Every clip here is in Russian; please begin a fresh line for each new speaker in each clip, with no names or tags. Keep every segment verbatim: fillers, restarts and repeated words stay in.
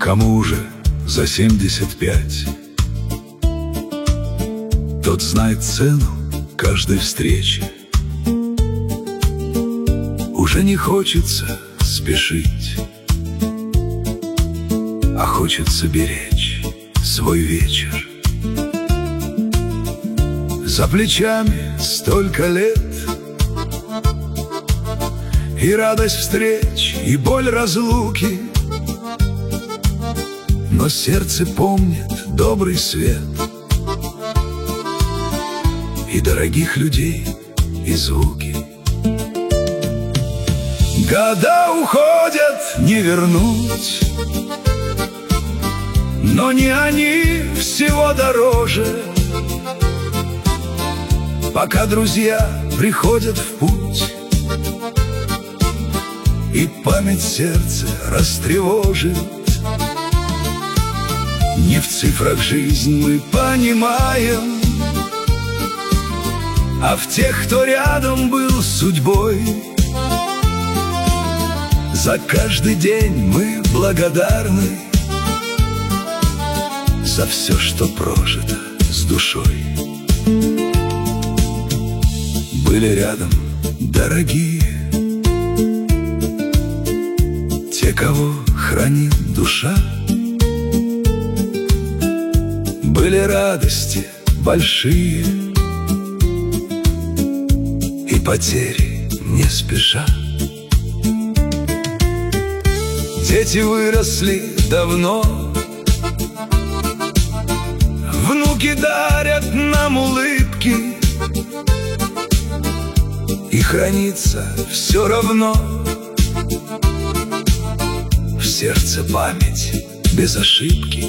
Кому уже за семьдесят пять, тот знает цену каждой встречи. Уже не хочется спешить, а хочется беречь свой вечер. За плечами столько лет, и радость встреч, и боль разлуки, но сердце помнит добрый свет и дорогих людей, и звуки. Года уходят, не вернуть, но не они всего дороже. Пока друзья приходят в путь, и память сердце растревожит. Не в цифрах жизнь мы понимаем, а в тех, кто рядом был с судьбой. За каждый день мы благодарны, за все, что прожито с душой. Были рядом дорогие, те, кого хранит душа. Были радости большие и потери не спеша. Дети выросли давно, внуки дарят нам улыбки, и хранится все равно в сердце память без ошибки.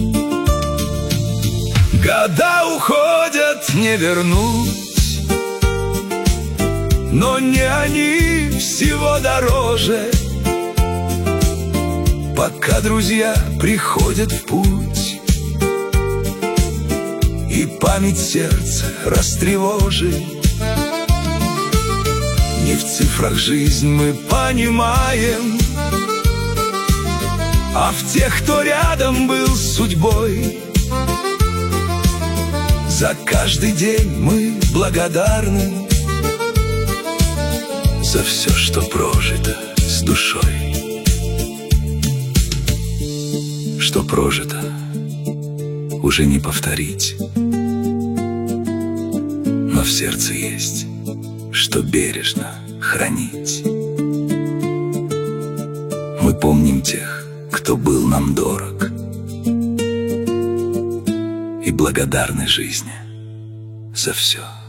Года уходят, не вернуть, но не они всего дороже. Пока друзья приходят в путь, и память сердца растревожит. Не в цифрах жизнь мы понимаем, а в тех, кто рядом был с судьбой. За каждый день мы благодарны, за все, что прожито с душой. Что прожито, уже не повторить, но в сердце есть, что бережно хранить. Мы помним тех, кто был нам дорог, и благодарны жизни за все.